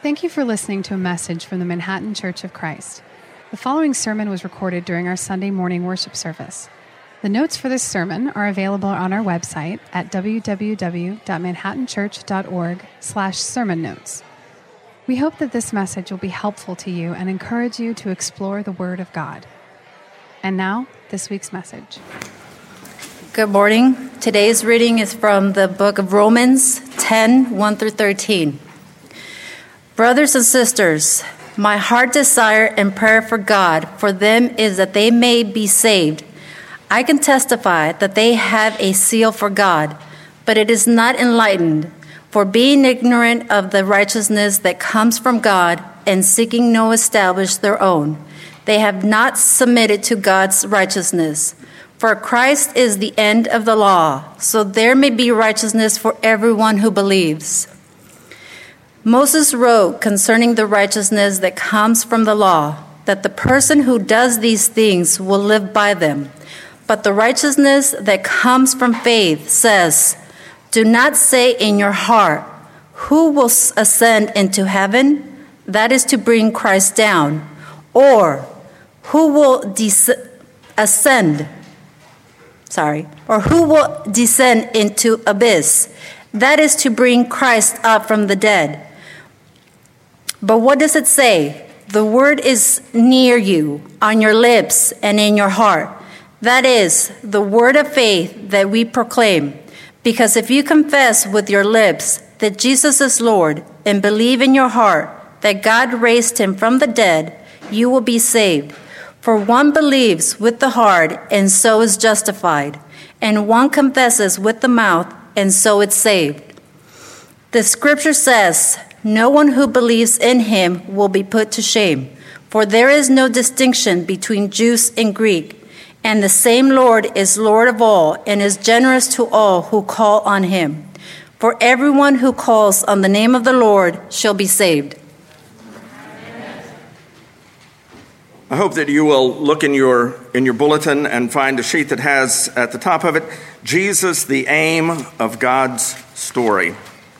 Thank you for listening to a message from the Manhattan Church of Christ. The following sermon was recorded during our Sunday morning worship service. The notes for this sermon are available on our website at www.manhattanchurch.org/sermon notes. We hope that this message will be helpful to you and encourage you to explore the Word of God. And now, this week's message. Good morning. Today's reading is from the book of Romans 10:1-13. Brothers and sisters, my heart desire and prayer for God for them is that they may be saved. I can testify that they have a seal for God, but it is not enlightened. For being ignorant of the righteousness that comes from God and seeking no establish their own, they have not submitted to God's righteousness. For Christ is the end of the law, so there may be righteousness for everyone who believes. Moses wrote concerning the righteousness that comes from the law, that the person who does these things will live by them. But the righteousness that comes from faith says, do not say in your heart, who will ascend into heaven? That is to bring Christ down. Or who will descend into abyss? That is to bring Christ up from the dead. But what does it say? The word is near you, on your lips and in your heart. That is the word of faith that we proclaim. Because if you confess with your lips that Jesus is Lord and believe in your heart that God raised him from the dead, you will be saved. For one believes with the heart and so is justified, and one confesses with the mouth and so is saved. The scripture says, no one who believes in him will be put to shame, for there is no distinction between Jews and Greek, and the same Lord is Lord of all and is generous to all who call on him. For everyone who calls on the name of the Lord shall be saved. I hope that you will look in your bulletin and find a sheet that has at the top of it, Jesus, the aim of God's story.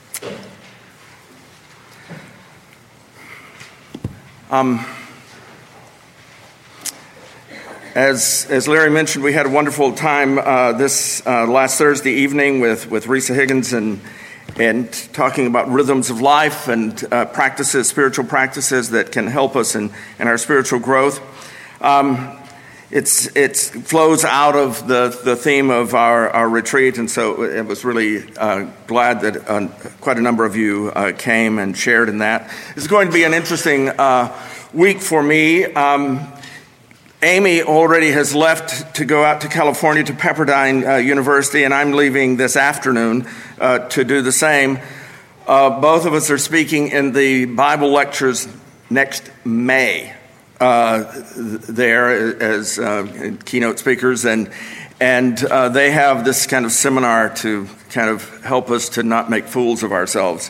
As Larry mentioned, we had a wonderful time this last Thursday evening with Risa Higgins and talking about rhythms of life and spiritual practices that can help us in our spiritual growth. It flows out of the theme of our retreat, and so it was really glad that quite a number of you came and shared in that. It's going to be an interesting week for me. Amy already has left to go out to California to Pepperdine University, and I'm leaving this afternoon to do the same. Both of us are speaking in the Bible lectures next May there as keynote speakers, and they have this kind of seminar to kind of help us to not make fools of ourselves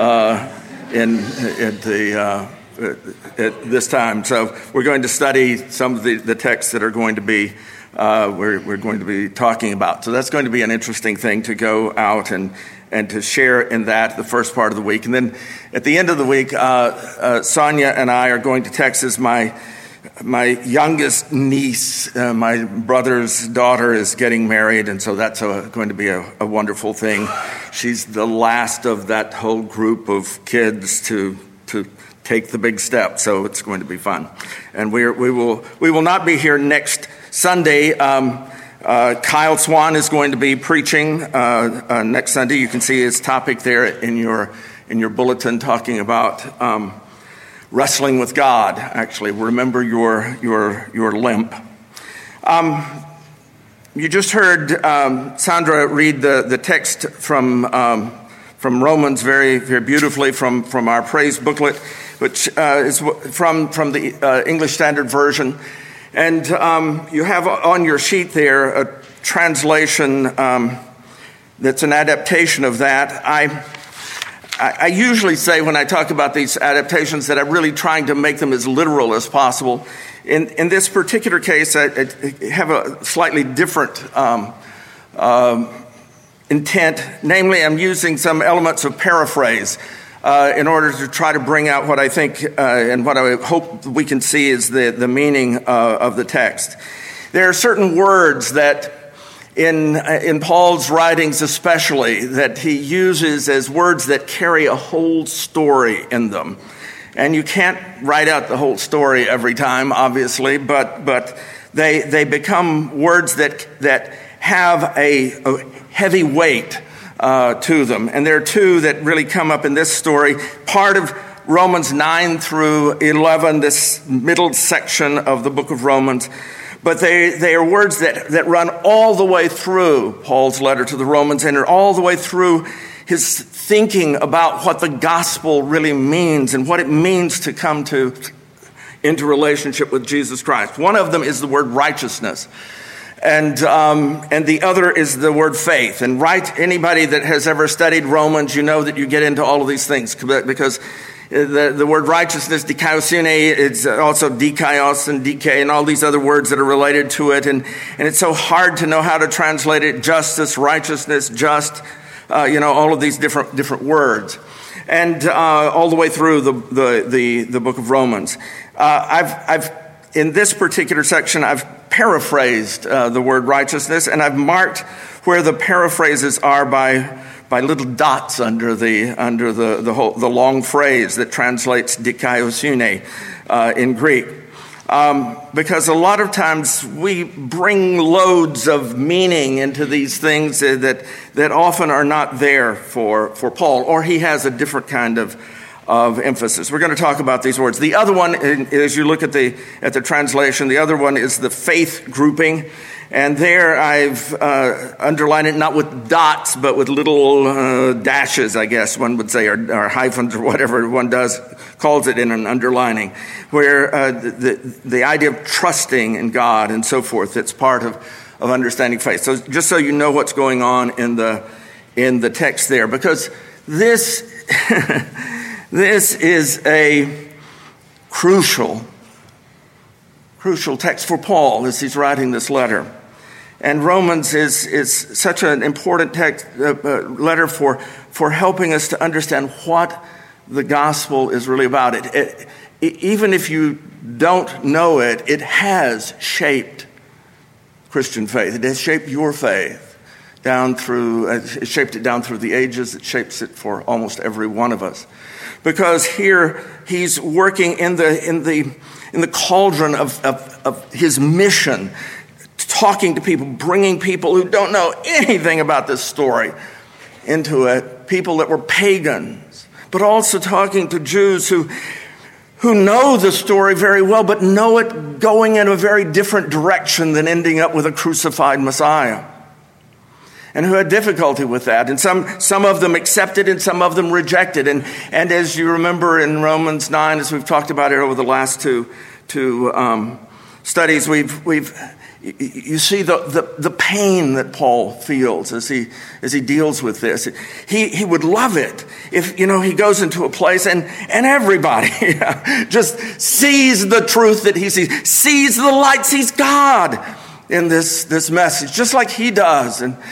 at this time. So we're going to study some of the texts that are going to be we're going to be talking about. So that's going to be an interesting thing to go out and to share in that the first part of the week. And then at the end of the week, Sonia and I are going to Texas. My youngest niece, my brother's daughter, is getting married, and so that's going to be a wonderful thing. She's the last of that whole group of kids to take the big step, so it's going to be fun. And we will not be here next Sunday. Kyle Swan is going to be preaching next Sunday. You can see his topic there in your bulletin, talking about wrestling with God. Actually, remember your limp. You just heard Sandra read the text from Romans very, very beautifully from our praise booklet, which is from the English Standard Version. And you have on your sheet there a translation that's an adaptation of that. I usually say when I talk about these adaptations that I'm really trying to make them as literal as possible. In this particular case, I have a slightly different intent. Namely, I'm using some elements of paraphrase. in order to try to bring out what I think and what I hope we can see is the meaning of the text. There are certain words that in Paul's writings especially that he uses as words that carry a whole story in them. And you can't write out the whole story every time, obviously, but they become words that have a heavy weight to them. And there are two that really come up in this story. Part of Romans 9 through 11, this middle section of the book of Romans. But they are words that run all the way through Paul's letter to the Romans and are all the way through his thinking about what the gospel really means and what it means to come into relationship with Jesus Christ. One of them is the word righteousness. And the other is the word faith. And anybody that has ever studied Romans, you know that you get into all of these things because the word righteousness, dikaiosune, it's also dikaios and dike and all these other words that are related to it. And it's so hard to know how to translate it. Justice, righteousness, just, all of these different words. And all the way through the book of Romans. I've in this particular section, I've paraphrased the word righteousness, and I've marked where the paraphrases are by little dots under the long phrase that translates dikaiosune in Greek. Because a lot of times we bring loads of meaning into these things that often are not there for Paul, or he has a different kind of emphasis. We're going to talk about these words. The other one, as you look at the translation, the other one is the faith grouping. And there I've underlined it not with dots, but with little dashes, I guess one would say, or hyphens or whatever one calls it in an underlining, where the idea of trusting in God and so forth, it's part of understanding faith. So just so you know what's going on in the text there, because this this is a crucial text for Paul as he's writing this letter. And Romans is such an important text, letter for helping us to understand what the gospel is really about. Even if you don't know it, it has shaped Christian faith. It has shaped your faith it shaped it down through the ages. It shapes it for almost every one of us. Because here he's working in the cauldron of his mission, talking to people, bringing people who don't know anything about this story into it, people that were pagans, but also talking to Jews who know the story very well, but know it going in a very different direction than ending up with a crucified Messiah. And who had difficulty with that. And some of them accepted and some of them rejected. And as you remember in Romans 9, as we've talked about it over the last two studies, you see the pain that Paul feels as he deals with this. He would love it if he goes into a place and everybody just sees the truth that he sees the light, sees God in this message, just like he does. And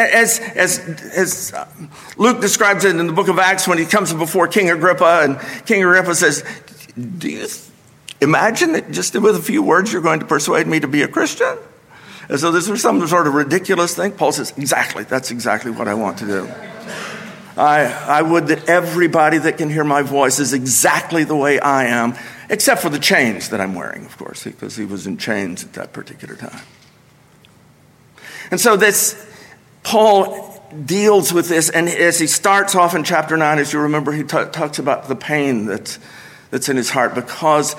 as Luke describes it in the book of Acts when he comes before King Agrippa, and King Agrippa says, do you imagine that just with a few words you're going to persuade me to be a Christian? As though this was some sort of ridiculous thing. Paul says, that's exactly what I want to do. I would that everybody that can hear my voice is exactly the way I am, except for the chains that I'm wearing, of course, because he was in chains at that particular time. And so Paul deals with this, and as he starts off in chapter 9, as you remember, he talks about the pain that's in his heart because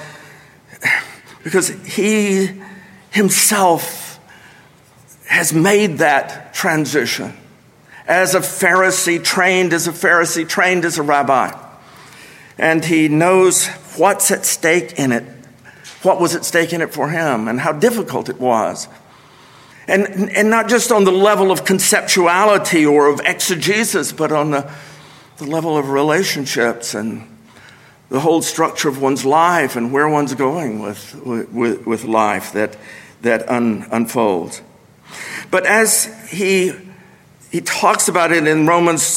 he himself has made that transition as a Pharisee, trained as a rabbi. And he knows what's at stake in it, what was at stake in it for him, and how difficult it was. And not just on the level of conceptuality or of exegesis, but on the level of relationships and the whole structure of one's life and where one's going with life that unfolds. But as he talks about it in Romans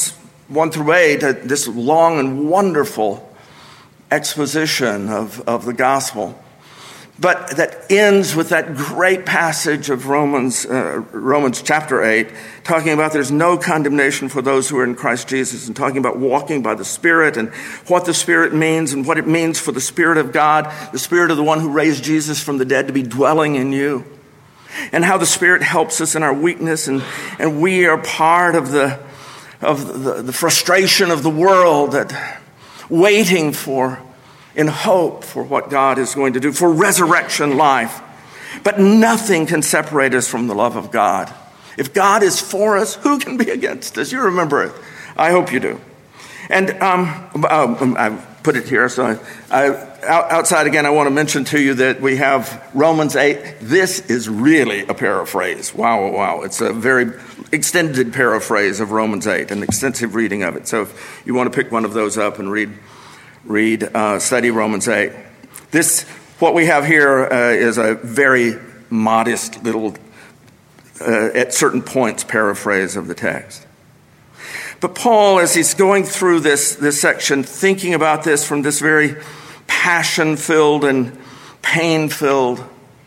1 through 8, this long and wonderful exposition of the gospel. But that ends with that great passage of Romans chapter 8, talking about there's no condemnation for those who are in Christ Jesus, and talking about walking by the Spirit and what the Spirit means and what it means for the Spirit of God, the Spirit of the one who raised Jesus from the dead, to be dwelling in you. And how the Spirit helps us in our weakness, and we are part of the frustration of the world, that waiting for, in hope for what God is going to do, for resurrection life. But nothing can separate us from the love of God. If God is for us, who can be against us? You remember it. I hope you do. And I put it here. So outside again, I want to mention to you that we have Romans 8. This is really a paraphrase. Wow. It's a very extended paraphrase of Romans 8, an extensive reading of it. So if you want to pick one of those up and study Romans 8. What we have here is a very modest little, at certain points, paraphrase of the text. But Paul, as he's going through this section, thinking about this from this very passion-filled and pain-filled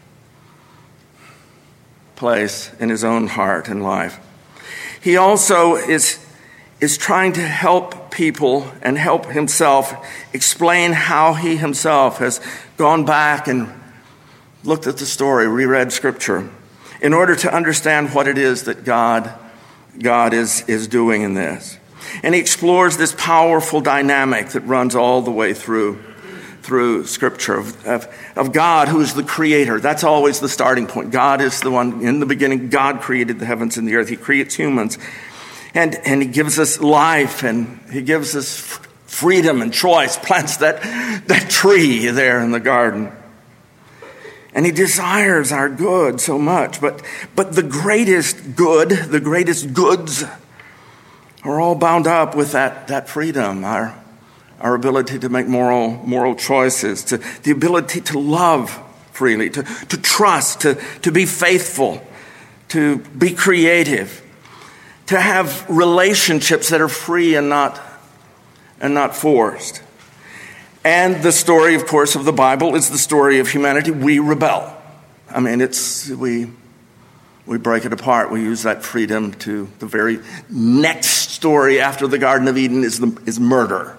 place in his own heart and life, he also is trying to help people and help himself explain how he himself has gone back and looked at the story, reread Scripture, in order to understand what it is that God is doing in this. And he explores this powerful dynamic that runs all the way through Scripture of God, who is the creator. That's always the starting point. God is the one. In the beginning, God created the heavens and the earth. He creates humans. And he gives us life, and he gives us freedom and choice, plants that tree there in the garden. And he desires our good so much. But the greatest good, the greatest goods are all bound up with that freedom, our ability to make moral choices, the ability to love freely, to trust, to be faithful, to be creative, to have relationships that are free and not forced. And the story, of course, of the Bible is the story of humanity. We rebel. I mean, we break it apart. We use that freedom to the very next story after the Garden of Eden is murder.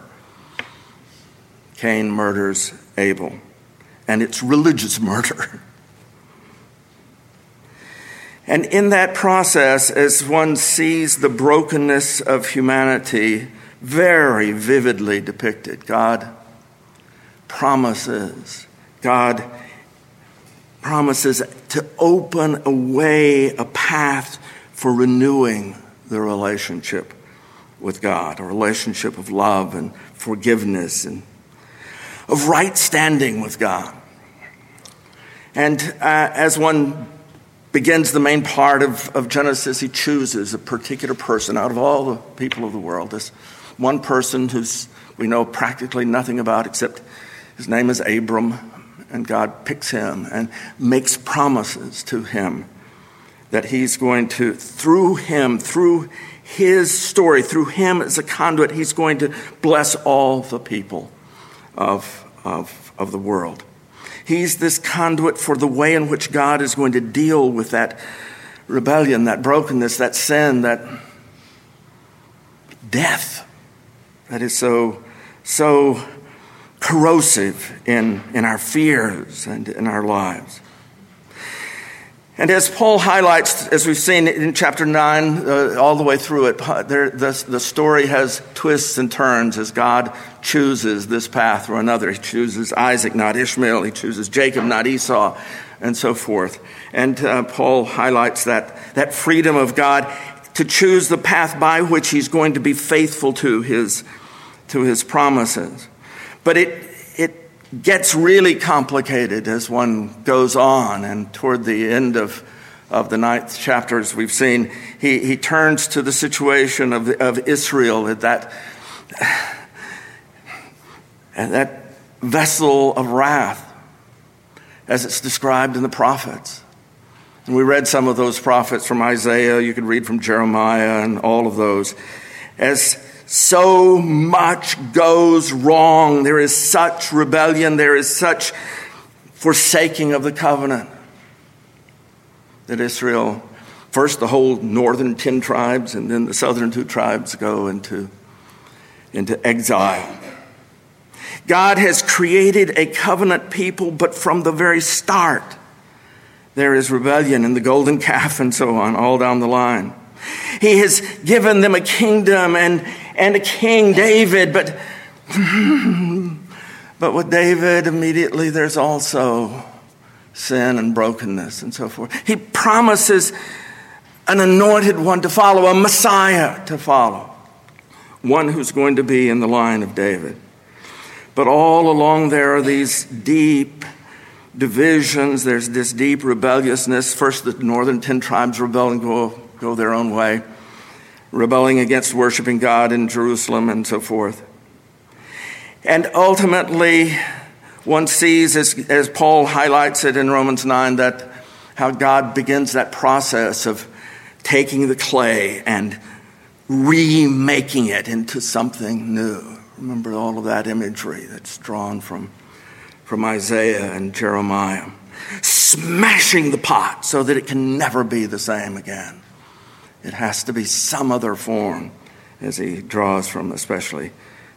Cain murders Abel, and it's religious murder. And in that process, as one sees the brokenness of humanity very vividly depicted, God promises to open a way, a path for renewing the relationship with God, a relationship of love and forgiveness and of right standing with God. And as one begins the main part of Genesis, he chooses a particular person out of all the people of the world. This one person who's we know practically nothing about except his name is Abram, and God picks him and makes promises to him that he's going to, through him, through his story, through him as a conduit, he's going to bless all the people of the world. He's this conduit for the way in which God is going to deal with that rebellion, that brokenness, that sin, that death that is so corrosive in our fears and in our lives. And as Paul highlights, as we've seen in chapter 9, all the way through it, the story has twists and turns as God chooses this path or another. He chooses Isaac, not Ishmael. He chooses Jacob, not Esau, and so forth. And Paul highlights that freedom of God to choose the path by which he's going to be faithful to his promises. But it gets really complicated as one goes on, and toward the end of the 9th chapter, as we've seen, he turns to the situation of Israel at that vessel of wrath, as it's described in the prophets. And we read some of those prophets from Isaiah. You could read from Jeremiah and all of those as so much goes wrong. There is such rebellion. There is such forsaking of the covenant that Israel, first the whole northern 10 tribes and then the southern 2 tribes go into exile. God has created a covenant people, but from the very start, there is rebellion in the golden calf and so on, all down the line. He has given them a kingdom and a king, David, but with David, immediately there's also sin and brokenness and so forth. He promises an anointed one to follow, a Messiah to follow, one who's going to be in the line of David. But all along there are these deep divisions. There's this deep rebelliousness. First, the northern 10 tribes rebel and go their own way, rebelling against worshiping God in Jerusalem and so forth. And ultimately, one sees, as Paul highlights it in Romans 9, that how God begins that process of taking the clay and remaking it into something new. Remember all of that imagery that's drawn from Isaiah and Jeremiah. Smashing the pot so that it can never be the same again. It has to be some other form, as he draws from especially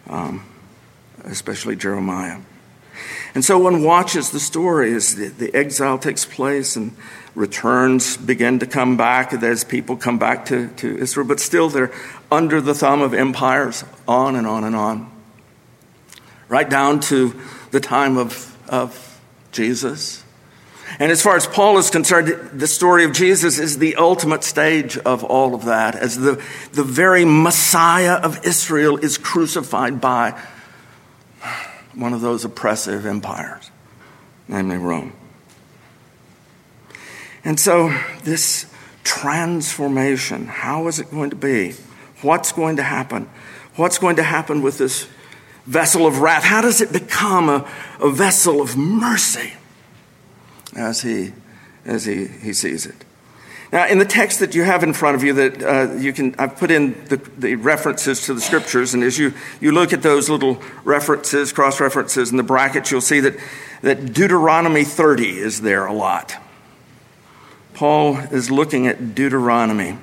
Jeremiah. And so one watches the story as the exile takes place and returns begin to come back as people come back to Israel, but still they're under the thumb of empires, on and on and on. Right down to the time of Jesus. And as far as Paul is concerned, the story of Jesus is the ultimate stage of all of that, as the very Messiah of Israel is crucified by one of those oppressive empires, namely Rome. And so this transformation, how is it going to be? What's going to happen? What's going to happen with this vessel of wrath? How does it become a vessel of mercy as he sees it? Now, in the text that you have in front of you, that I've put in the references to the scriptures, and as you look at those little references, cross references in the brackets, you'll see that Deuteronomy 30 is there a lot. Paul is looking at Deuteronomy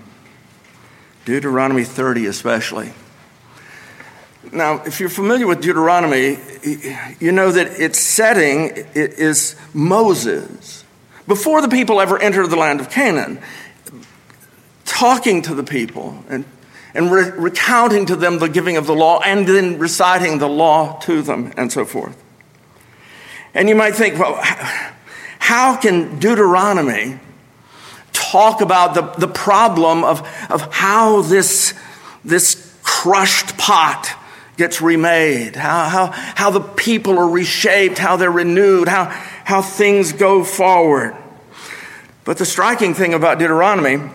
30 especially. Now, if you're familiar with Deuteronomy, you know that its setting is Moses, before the people ever entered the land of Canaan, talking to the people and recounting to them the giving of the law and then reciting the law to them and so forth. And you might think, well, how can Deuteronomy talk about the problem of how this crushed pot gets remade, how the people are reshaped, how they're renewed, how things go forward? But the striking thing about Deuteronomy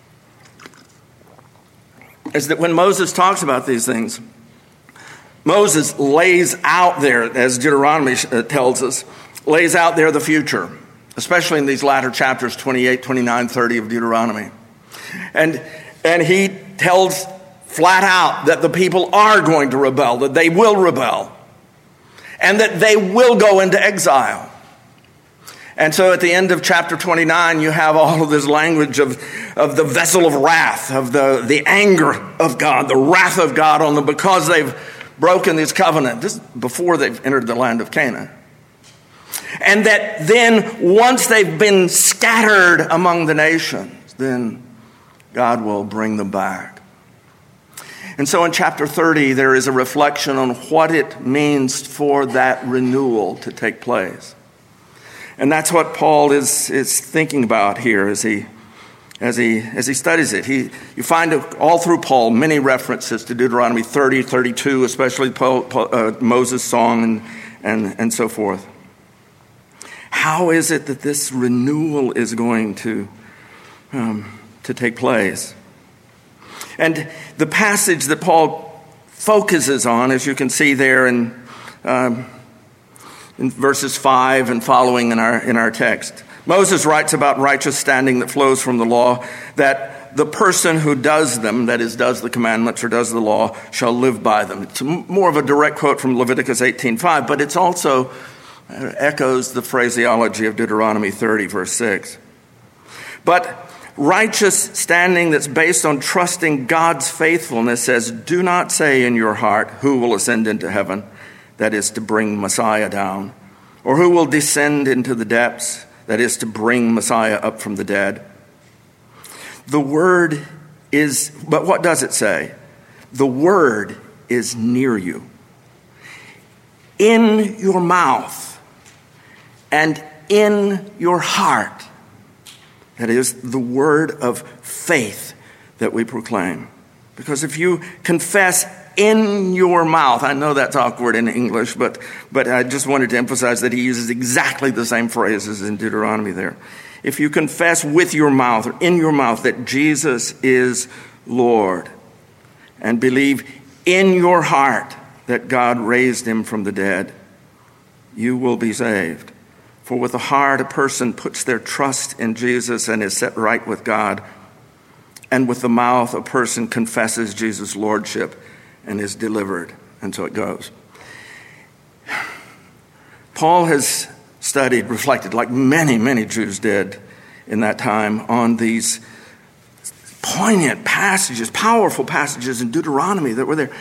is that when Moses talks about these things, Moses lays out there, as Deuteronomy tells us, lays out there the future, especially in these latter chapters, 28, 29, 30 of Deuteronomy. And he tells flat out that the people are going to rebel, that they will rebel, and that they will go into exile. And so at the end of chapter 29, you have all of this language of the vessel of wrath, of the anger of God, the wrath of God on them because they've broken this covenant. This is before they've entered the land of Canaan. And that then once they've been scattered among the nations, then God will bring them back. And so in chapter 30, there is a reflection on what it means for that renewal to take place. And that's what Paul is thinking about here as he studies it. You find all through Paul many references to Deuteronomy 30, 32, especially Moses' song and so forth. How is it that this renewal is going to take place? And the passage that Paul focuses on, as you can see there in verses 5 and following in our text, Moses writes about righteous standing that flows from the law, that that the person who does them, that is, does the commandments or does the law, shall live by them. It's more of a direct quote from Leviticus 18:5, but it's also echoes the phraseology of Deuteronomy 30, verse 6. But righteous standing that's based on trusting God's faithfulness says, do not say in your heart, who will ascend into heaven, that is to bring Messiah down, or who will descend into the depths, that is to bring Messiah up from the dead. The word is, but what does it say? The word is near you, in your mouth and in your heart. That is the word of faith that we proclaim. Because if you confess in your mouth, I know that's awkward in English, but I just wanted to emphasize that he uses exactly the same phrases in Deuteronomy there. If you confess with your mouth or in your mouth that Jesus is Lord, and believe in your heart that God raised him from the dead, you will be saved. For with the heart a person puts their trust in Jesus and is set right with God, and with the mouth a person confesses Jesus' lordship and is delivered. And so it goes. Paul has studied, reflected, like many, many Jews did in that time, on these poignant passages, powerful passages in Deuteronomy that were there.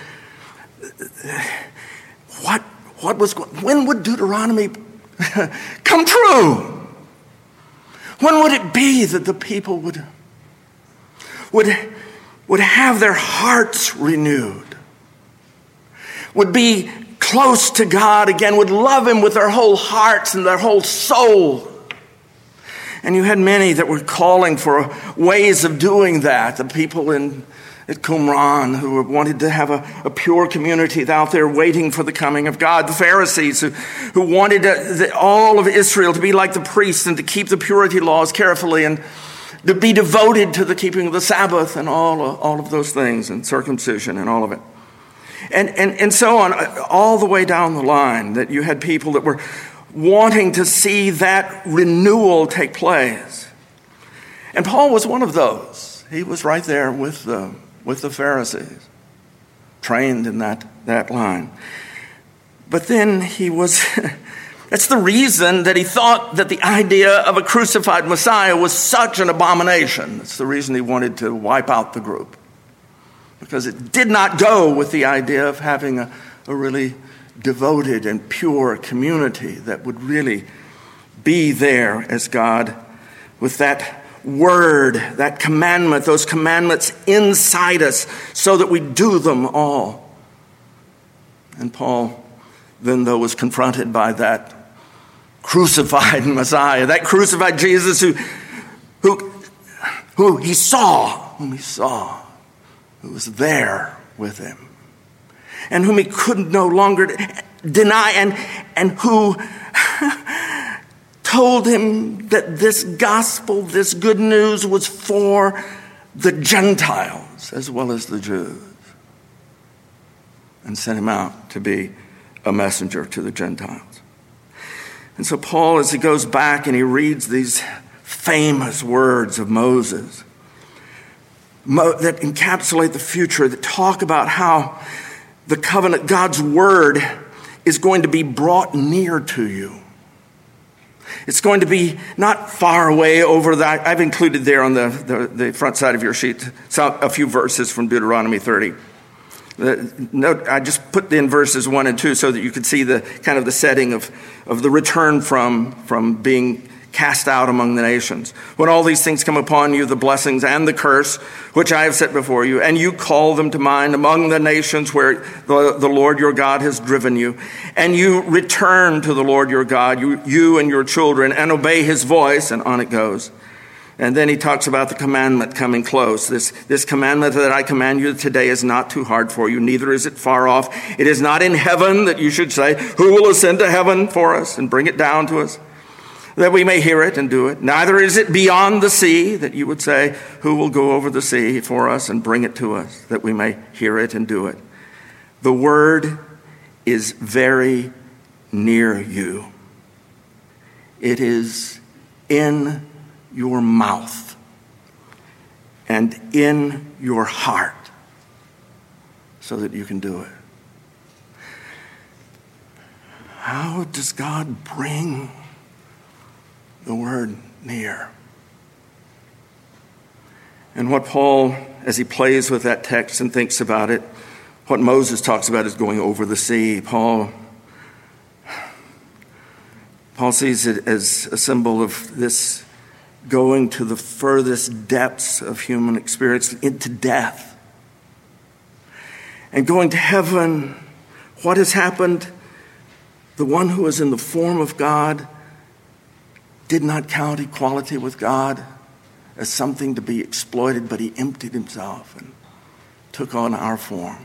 When would Deuteronomy come true? When would it be that the people would have their hearts renewed, would be close to God again, would love him with their whole hearts and their whole soul? And you had many that were calling for ways of doing that. The people at Qumran who wanted to have a pure community out there waiting for the coming of God. The Pharisees who wanted all of Israel to be like the priests and to keep the purity laws carefully and to be devoted to the keeping of the Sabbath and all of those things, and circumcision and all of it. And so on, all the way down the line, that you had people that were wanting to see that renewal take place. And Paul was one of those. He was right there with the Pharisees, trained in that line. But then he was, that's the reason that he thought that the idea of a crucified Messiah was such an abomination. That's the reason he wanted to wipe out the group. Because it did not go with the idea of having a really devoted and pure community that would really be there as God, with that word, that commandment, those commandments inside us so that we do them all. And Paul then, though, was confronted by that crucified Messiah, that crucified Jesus whom he saw, who was there with him, and whom he could no longer deny, and who told him that this gospel, this good news, was for the Gentiles as well as the Jews, and sent him out to be a messenger to the Gentiles. And so Paul, as he goes back and he reads these famous words of Moses that encapsulate the future, that talk about how the covenant, God's word, is going to be brought near to you. It's going to be not far away over that. I've included there on the front side of your sheet a few verses from Deuteronomy 30. Note, I just put in verses 1 and 2 so that you could see the kind of the setting of the return from being cast out among the nations. When all these things come upon you, the blessings and the curse, which I have set before you, and you call them to mind among the nations where the Lord your God has driven you, and you return to the Lord your God, you and your children, and obey his voice, and on it goes. And then he talks about the commandment coming close. This commandment that I command you today is not too hard for you, neither is it far off. It is not in heaven that you should say, who will ascend to heaven for us and bring it down to us, that we may hear it and do it. Neither is it beyond the sea that you would say, who will go over the sea for us and bring it to us, that we may hear it and do it. The word is very near you. It is in your mouth and in your heart so that you can do it. How does God bring the word near? And what Paul, as he plays with that text and thinks about it, what Moses talks about is going over the sea. Paul sees it as a symbol of this going to the furthest depths of human experience, into death. And going to heaven, what has happened? The one who is in the form of God did not count equality with God as something to be exploited, but he emptied himself and took on our form.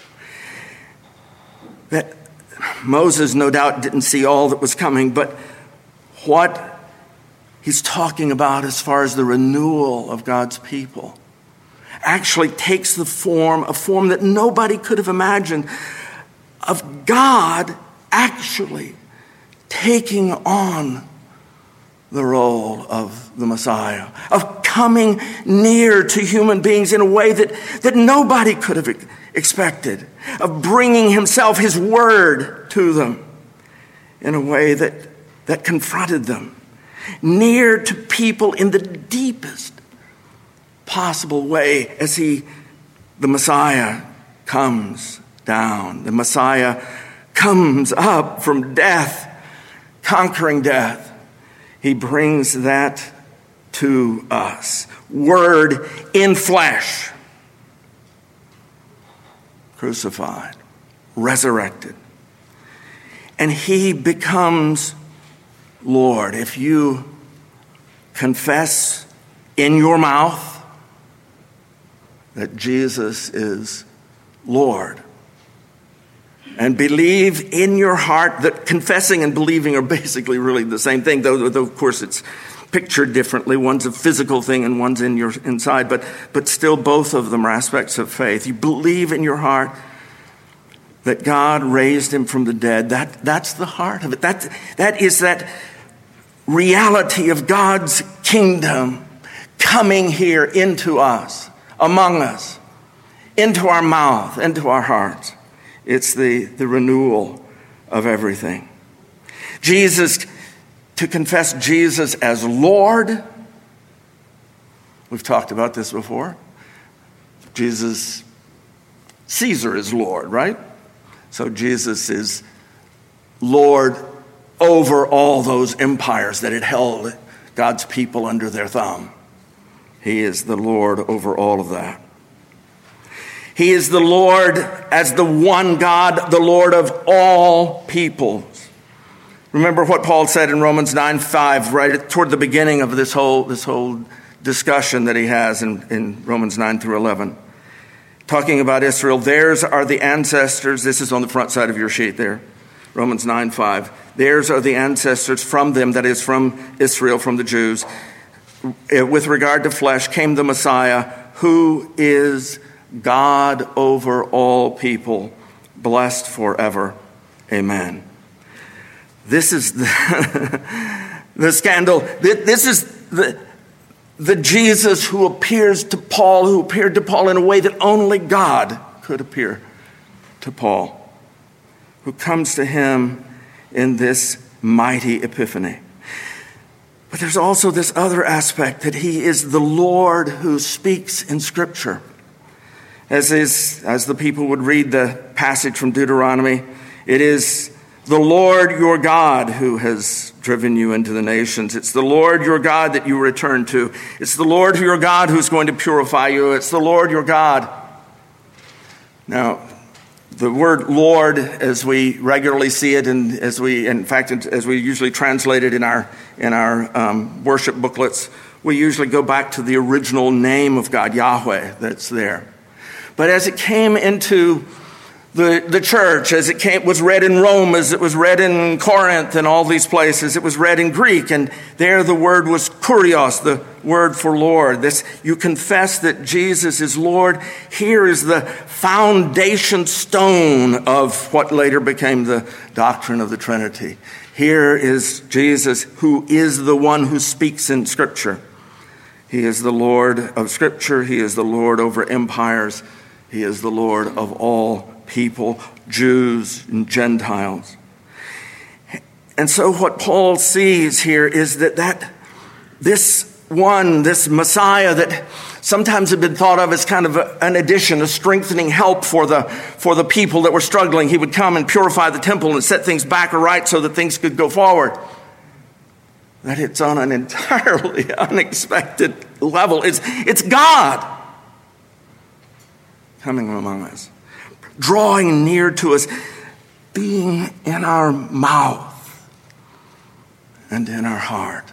That Moses, no doubt, didn't see all that was coming, but what he's talking about as far as the renewal of God's people actually takes the form, a form that nobody could have imagined, of God actually taking on the role of the Messiah, of coming near to human beings in a way that nobody could have expected, of bringing himself, his word, to them in a way that confronted them, near to people in the deepest possible way as the Messiah comes down. The Messiah comes up from death, conquering death. He brings that to us. Word in flesh. Crucified. Resurrected. And he becomes Lord. If you confess in your mouth that Jesus is Lord, and believe in your heart, that confessing and believing are basically really the same thing, though of course it's pictured differently. One's a physical thing and one's in your inside, but still both of them are aspects of faith. You believe in your heart that God raised him from the dead. That's the heart of it. That is that reality of God's kingdom coming here into us, among us, into our mouth, into our hearts. It's the renewal of everything. Jesus, to confess Jesus as Lord. We've talked about this before. Caesar is Lord, right? So Jesus is Lord over all those empires that had held God's people under their thumb. He is the Lord over all of that. He is the Lord as the one God, the Lord of all peoples. Remember what Paul said in Romans 9:5, right toward the beginning of this whole discussion that he has in Romans 9 through 11. Talking about Israel, theirs are the ancestors. This is on the front side of your sheet there. Romans 9:5. Theirs are the ancestors, from them, that is from Israel, from the Jews. With regard to flesh came the Messiah, who is God over all people, blessed forever. Amen. This is the scandal. This is the Jesus who appeared to Paul in a way that only God could appear to Paul, who comes to him in this mighty epiphany. But there's also this other aspect, that he is the Lord who speaks in Scripture. As the people would read the passage from Deuteronomy, it is the Lord your God who has driven you into the nations. It's the Lord your God that you return to. It's the Lord your God who's going to purify you. It's the Lord your God. Now, the word Lord, as we regularly see it, and as we usually translate it in our worship booklets, we usually go back to the original name of God, Yahweh, that's there. But as it came into the church, as it was read in Rome, as it was read in Corinth and all these places, it was read in Greek, and there the word was kurios, the word for Lord. This, you confess that Jesus is Lord. Here is the foundation stone of what later became the doctrine of the Trinity. Here is Jesus, who is the one who speaks in Scripture. He is the Lord of Scripture. He is the Lord over empires. He is the Lord of all people, Jews and Gentiles. And so what Paul sees here is that this Messiah that sometimes had been thought of as kind of an addition, a strengthening help for the people that were struggling. He would come and purify the temple and set things back right so that things could go forward. That it's on an entirely unexpected level. It's God coming among us, drawing near to us, being in our mouth and in our heart.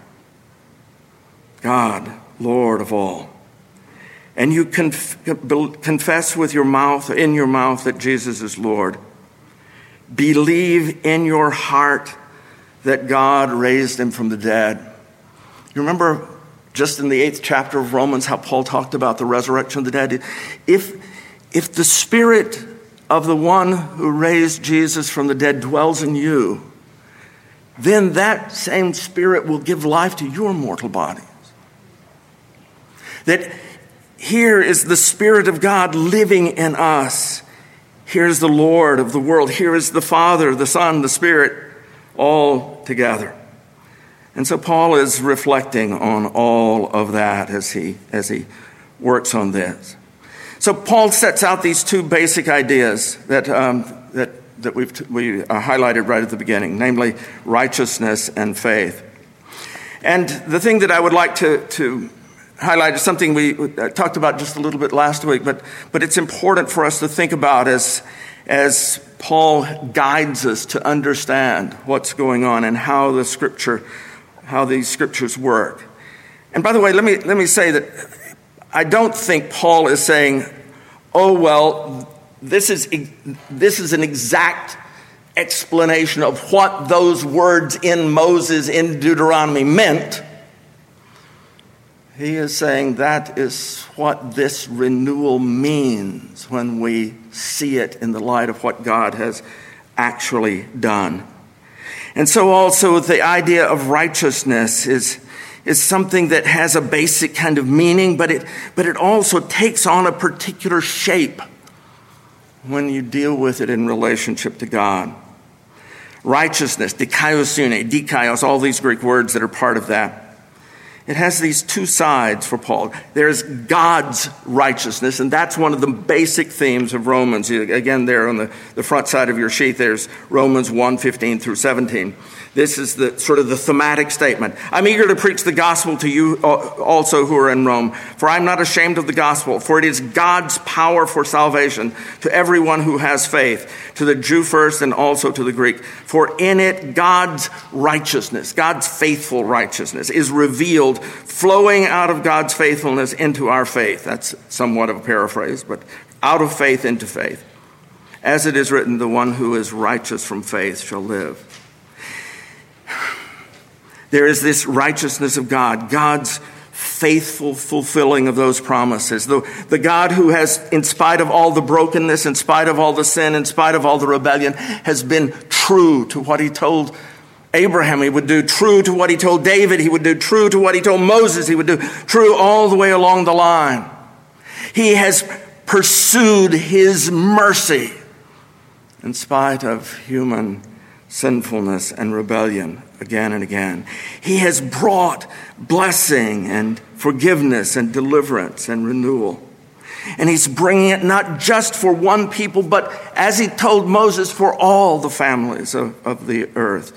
God, Lord of all. And you confess with your mouth, in your mouth, that Jesus is Lord. Believe in your heart that God raised him from the dead. You remember just in the 8th chapter of Romans how Paul talked about the resurrection of the dead? If the Spirit of the one who raised Jesus from the dead dwells in you, then that same Spirit will give life to your mortal bodies. That here is the Spirit of God living in us. Here's the Lord of the world. Here is the Father, the Son, the Spirit, all together. And so Paul is reflecting on all of that as he works on this. So Paul sets out these two basic ideas that we highlighted right at the beginning, namely righteousness and faith. And the thing that I would like to highlight is something we talked about just a little bit last week, but it's important for us to think about as Paul guides us to understand what's going on and how these scriptures work. And by the way, let me say that I don't think Paul is saying, oh, well, this is an exact explanation of what those words in Moses in Deuteronomy meant. He is saying that is what this renewal means when we see it in the light of what God has actually done. And so also the idea of righteousness is something that has a basic kind of meaning, but it also takes on a particular shape when you deal with it in relationship to God. Righteousness, dikaios, all these Greek words that are part of that. It has these two sides for Paul. There's God's righteousness, and that's one of the basic themes of Romans. Again, there on the front side of your sheet, there's Romans 1:15 through 17. This is the sort of the thematic statement. I'm eager to preach the gospel to you also who are in Rome, for I'm not ashamed of the gospel, for it is God's power for salvation to everyone who has faith, to the Jew first and also to the Greek. For in it God's righteousness, God's faithful righteousness, is revealed, flowing out of God's faithfulness into our faith. That's somewhat of a paraphrase, but out of faith into faith. As it is written, the one who is righteous from faith shall live. There is this righteousness of God, God's faithful fulfilling of those promises. The God who has, in spite of all the brokenness, in spite of all the sin, in spite of all the rebellion, has been true to what he told Abraham he would do, true to what he told David he would do, true to what he told Moses he would do, true all the way along the line. He has pursued his mercy in spite of human sinfulness and rebellion again and again. He has brought blessing and forgiveness and deliverance and renewal. And he's bringing it not just for one people, but as he told Moses, for all the families of the earth.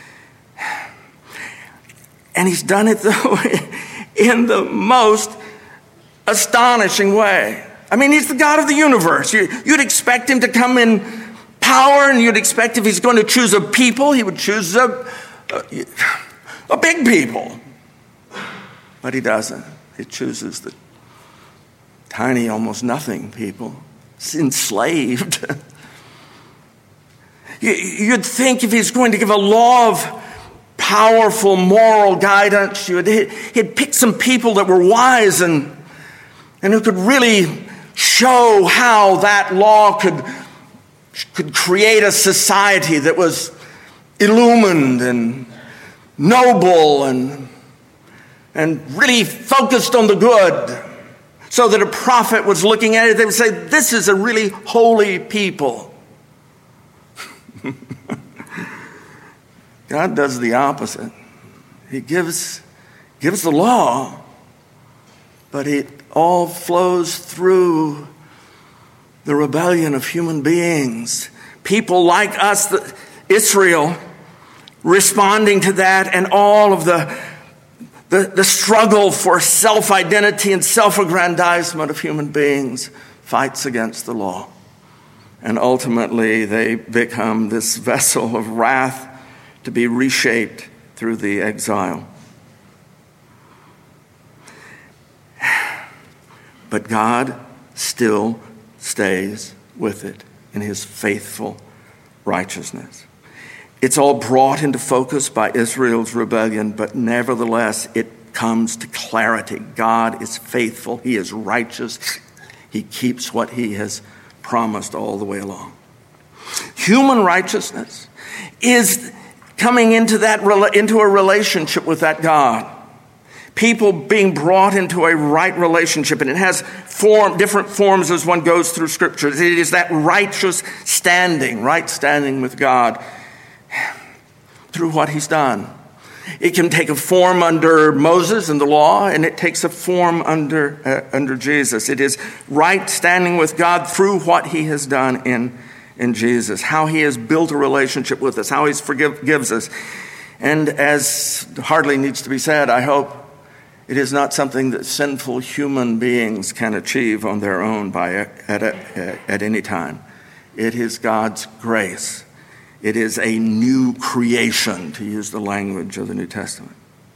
And he's done it, though, in the most astonishing way. I mean, he's the God of the universe. You'd expect him to come in power, and you'd expect if he's going to choose a people, he would choose a big people. But he doesn't. He chooses the tiny, almost nothing people, enslaved. You'd think if he's going to give a law of powerful moral guidance, he'd pick some people that were wise and who could really show how that law could create a society that was illumined and noble and and really focused on the good, so that a prophet was looking at it, they would say, this is a really holy people. God does the opposite. He gives the law, but it all flows through the rebellion of human beings. People like us, Israel, responding to that, and all of the struggle for self-identity and self-aggrandizement of human beings fights against the law. And ultimately, they become this vessel of wrath to be reshaped through the exile. But God still stays with it in his faithful righteousness. It's all brought into focus by Israel's rebellion, but nevertheless, it comes to clarity. God is faithful. He is righteous. He keeps what he has promised all the way along. Human righteousness is coming into a relationship with that God. People being brought into a right relationship, and it has different forms as one goes through Scripture. It is that righteous standing, right standing with God through what he's done. It can take a form under Moses and the law, and it takes a form under Jesus. It is right standing with God through what he has done in Jesus, how he has built a relationship with us, how he forgives us. And as hardly needs to be said, I hope it is not something that sinful human beings can achieve on their own at any time. It is God's grace. It is a new creation, to use the language of the New Testament.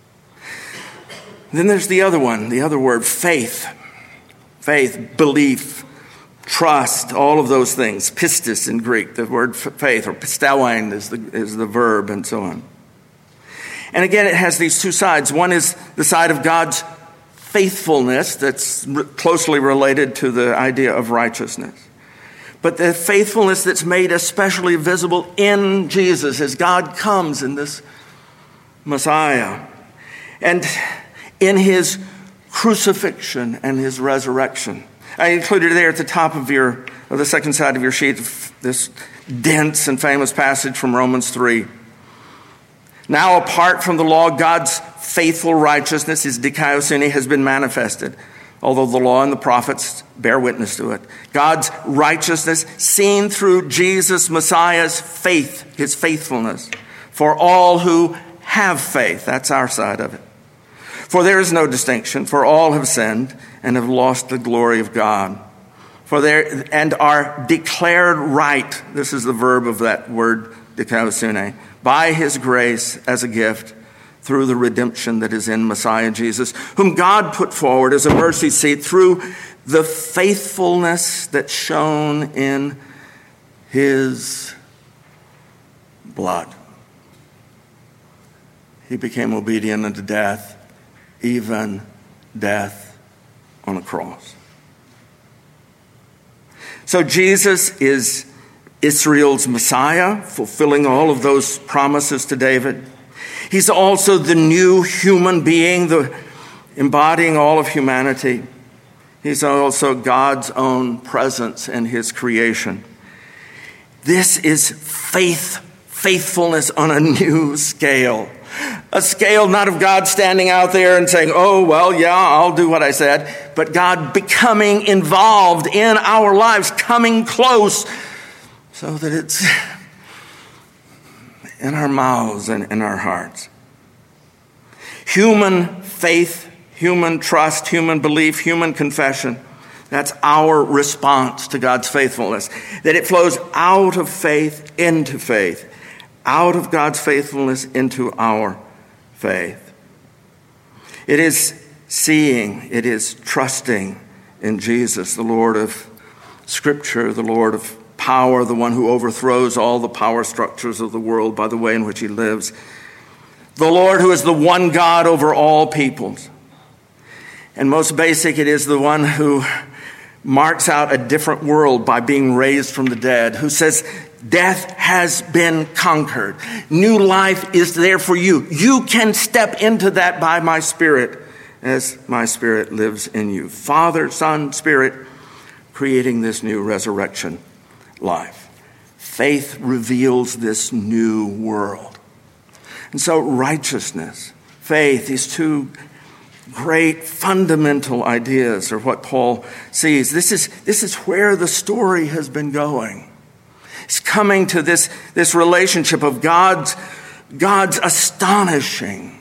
Then there's the other word, faith. Faith, belief, trust, all of those things. Pistis in Greek, the word faith, or pistewein is the verb, and so on. And again, it has these two sides. One is the side of God's faithfulness that's closely related to the idea of righteousness. But the faithfulness that's made especially visible in Jesus as God comes in this Messiah. And in his crucifixion and his resurrection. I included there at the top of the second side of your sheet, this dense and famous passage from Romans 3. Now, apart from the law, God's faithful righteousness, his dikaiosune, has been manifested, although the law and the prophets bear witness to it. God's righteousness seen through Jesus, Messiah's faith, his faithfulness, for all who have faith. That's our side of it. For there is no distinction, for all have sinned and have lost the glory of God. And are declared right, this is the verb of that word, dikaiosune, by his grace as a gift through the redemption that is in Messiah Jesus, whom God put forward as a mercy seat through the faithfulness that's shown in his blood. He became obedient unto death, even death on a cross. So Jesus is Israel's Messiah, fulfilling all of those promises to David. He's also the new human being, embodying all of humanity. He's also God's own presence in his creation. This is faithfulness on a new scale. A scale not of God standing out there and saying, oh, well, yeah, I'll do what I said. But God becoming involved in our lives, coming close so that it's in our mouths and in our hearts. Human faith, human trust, human belief, human confession. That's our response to God's faithfulness. That it flows out of faith into faith. Out of God's faithfulness into our faith. It is seeing, it is trusting in Jesus, the Lord of Scripture, the Lord of power, the one who overthrows all the power structures of the world by the way in which he lives. The Lord who is the one God over all peoples. And most basic, it is the one who marks out a different world by being raised from the dead, who says, death has been conquered. New life is there for you. You can step into that by my Spirit as my Spirit lives in you. Father, Son, Spirit, creating this new resurrection life. Faith reveals this new world. And so righteousness, faith, these two great fundamental ideas are what Paul sees. This is where the story has been going. It's coming to this relationship of God's astonishing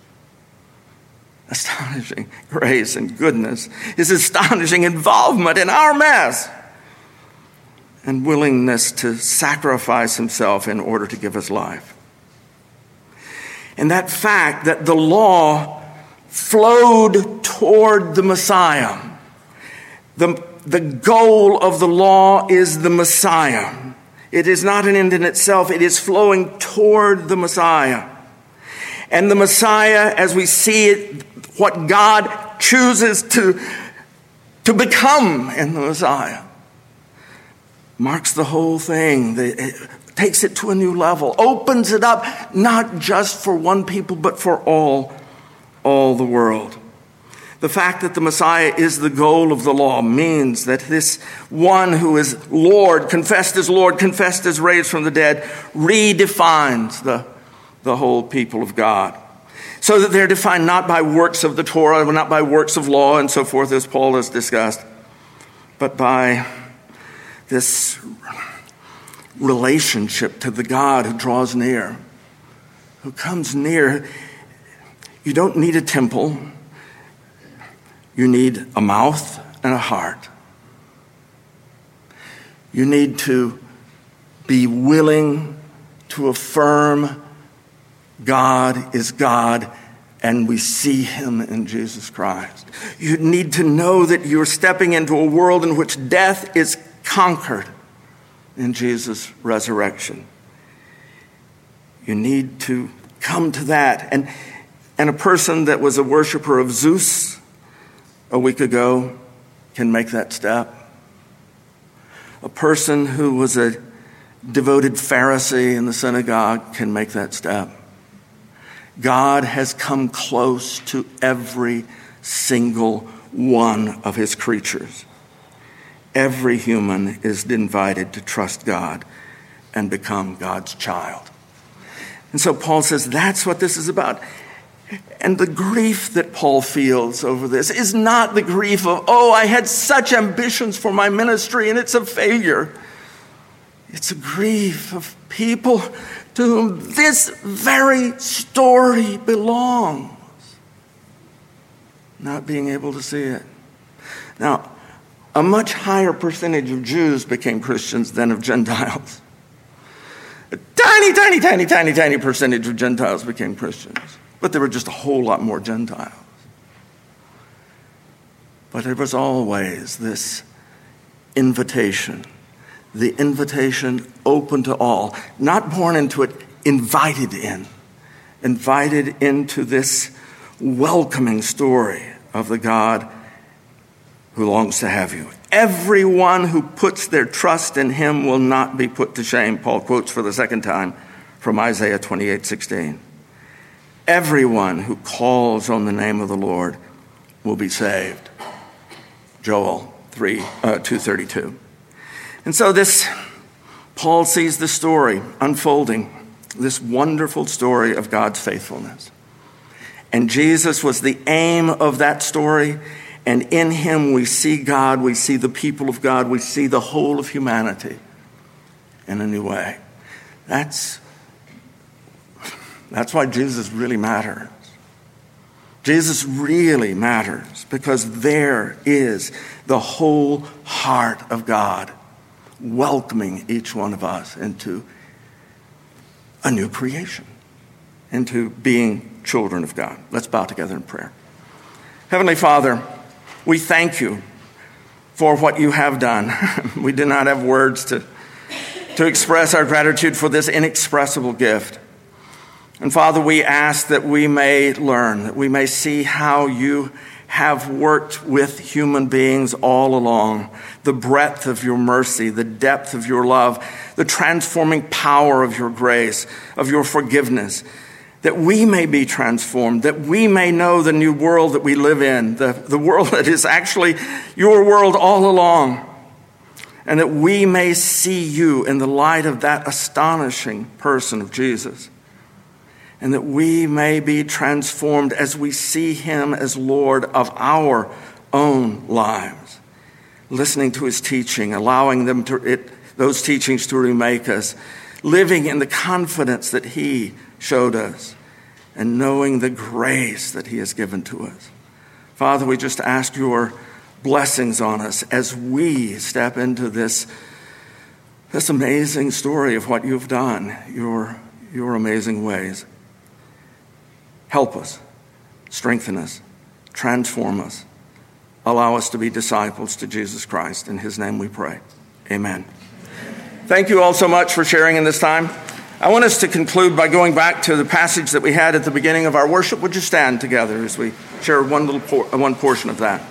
grace and goodness, his astonishing involvement in our mess, and willingness to sacrifice himself in order to give us life. And that fact that the law flowed toward the Messiah. The goal of the law is the Messiah. It is not an end in itself. It is flowing toward the Messiah. And the Messiah, as we see it, what God chooses to become in the Messiah, marks the whole thing. It takes it to a new level, opens it up, not just for one people, but for all the world. The fact that the Messiah is the goal of the law means that this one who is Lord, confessed as raised from the dead, redefines the whole people of God. So that they're defined not by works of the Torah, not by works of law and so forth, as Paul has discussed, but by this relationship to the God who draws near, who comes near. You don't need a temple. You need a mouth and a heart. You need to be willing to affirm God is God, and we see him in Jesus Christ. You need to know that you're stepping into a world in which death is conquered in Jesus' resurrection. You need to come to that. And a person that was a worshiper of Zeus a week ago can make that step. A person who was a devoted Pharisee in the synagogue can make that step. God has come close to every single one of his creatures. Every human is invited to trust God and become God's child. And so Paul says that's what this is about. And the grief that Paul feels over this is not the grief of, I had such ambitions for my ministry and it's a failure. It's a grief of people to whom this very story belongs, not being able to see it. Now, a much higher percentage of Jews became Christians than of Gentiles. A tiny percentage of Gentiles became Christians. But there were just a whole lot more Gentiles. But there was always this invitation. The invitation open to all. Not born into it, invited in. Invited into this welcoming story of the God who longs to have you. Everyone who puts their trust in him will not be put to shame. Paul quotes for the second time from Isaiah 28:16. Everyone who calls on the name of the Lord will be saved. Joel 2:32. And so Paul sees the story unfolding, this wonderful story of God's faithfulness. And Jesus was the aim of that story. And in him we see God, we see the people of God, we see the whole of humanity in a new way. That's why Jesus really matters. Jesus really matters because there is the whole heart of God welcoming each one of us into a new creation, into being children of God. Let's bow together in prayer. Heavenly Father, we thank you for what you have done. We do not have words to express our gratitude for this inexpressible gift. And Father, we ask that we may learn, that we may see how you have worked with human beings all along, the breadth of your mercy, the depth of your love, the transforming power of your grace, of your forgiveness, that we may be transformed, that we may know the new world that we live in, the world that is actually your world all along, and that we may see you in the light of that astonishing person of Jesus, and that we may be transformed as we see him as Lord of our own lives, listening to his teaching, allowing those teachings to remake us, living in the confidence that he showed us, and knowing the grace that he has given to us. Father, we just ask your blessings on us as we step into this amazing story of what you've done, your amazing ways. Help us, strengthen us, transform us, allow us to be disciples to Jesus Christ. In his name we pray. Amen. Thank you all so much for sharing in this time. I want us to conclude by going back to the passage that we had at the beginning of our worship. Would you stand together as we share one portion of that?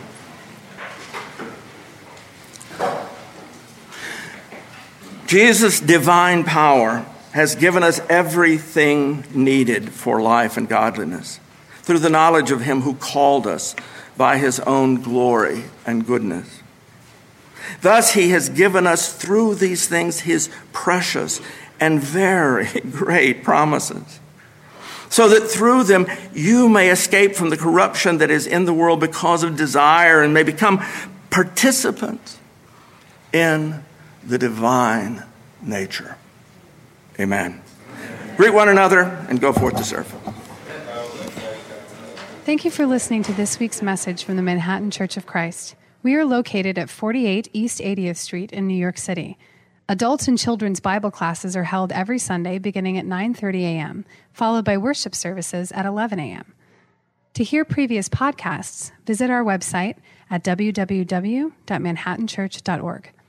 Jesus' divine power has given us everything needed for life and godliness through the knowledge of him who called us by his own glory and goodness. Thus, he has given us through these things his precious and very great promises, so that through them you may escape from the corruption that is in the world because of desire, and may become participants in the divine nature. Amen. Greet one another and go forth to serve. Thank you for listening to this week's message from the Manhattan Church of Christ. We are located at 48 East 80th Street in New York City. Adults and children's Bible classes are held every Sunday beginning at 9:30 a.m., followed by worship services at 11 a.m. To hear previous podcasts, visit our website at www.manhattanchurch.org.